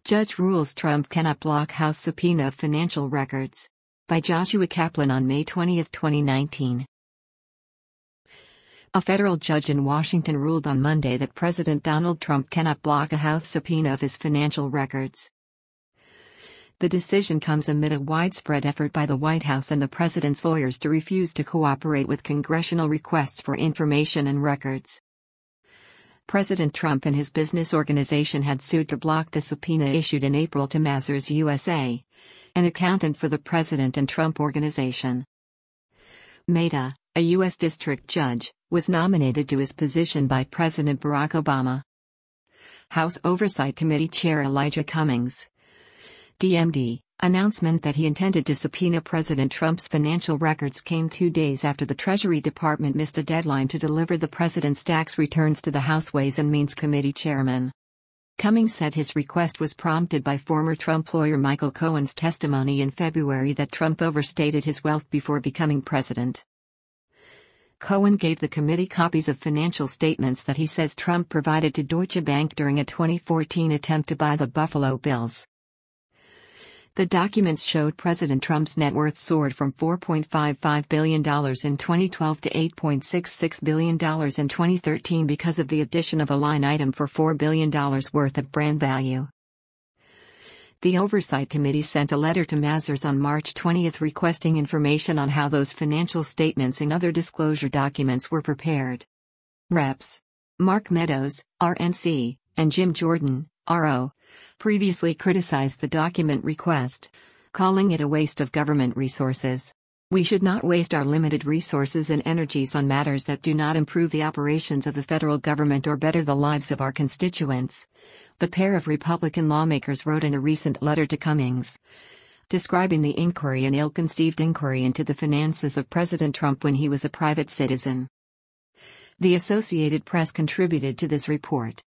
Judge rules Trump cannot block House subpoena of financial records. By Joshua Kaplan on May 20, 2019. A federal judge in Washington ruled on Monday that President Donald Trump cannot block a House subpoena of his financial records. The decision comes amid a widespread effort by the White House and the president's lawyers to refuse to cooperate with congressional requests for information and records. President Trump and his business organization had sued to block the subpoena issued in April to Mazars USA, an accountant for the president and Trump Organization. Mehta, a U.S. district judge, was nominated to his position by President Barack Obama. House Oversight Committee Chair Elijah Cummings, DMD, announcement that he intended to subpoena President Trump's financial records came 2 days after the Treasury Department missed a deadline to deliver the president's tax returns to the House Ways and Means Committee chairman. Cummings said his request was prompted by former Trump lawyer Michael Cohen's testimony in February that Trump overstated his wealth before becoming president. Cohen gave the committee copies of financial statements that he says Trump provided to Deutsche Bank during a 2014 attempt to buy the Buffalo Bills. The documents showed President Trump's net worth soared from $4.55 billion in 2012 to $8.66 billion in 2013 because of the addition of a line item for $4 billion worth of brand value. The Oversight Committee sent a letter to Mazars on March 20 requesting information on how those financial statements and other disclosure documents were prepared. Reps. Mark Meadows, RNC, and Jim Jordan, RO, previously criticized the document request, calling it a waste of government resources. We should not waste our limited resources and energies on matters that do not improve the operations of the federal government or better the lives of our constituents, the pair of Republican lawmakers wrote in a recent letter to Cummings, describing the inquiry an ill-conceived inquiry into the finances of President Trump when he was a private citizen. The Associated Press contributed to this report.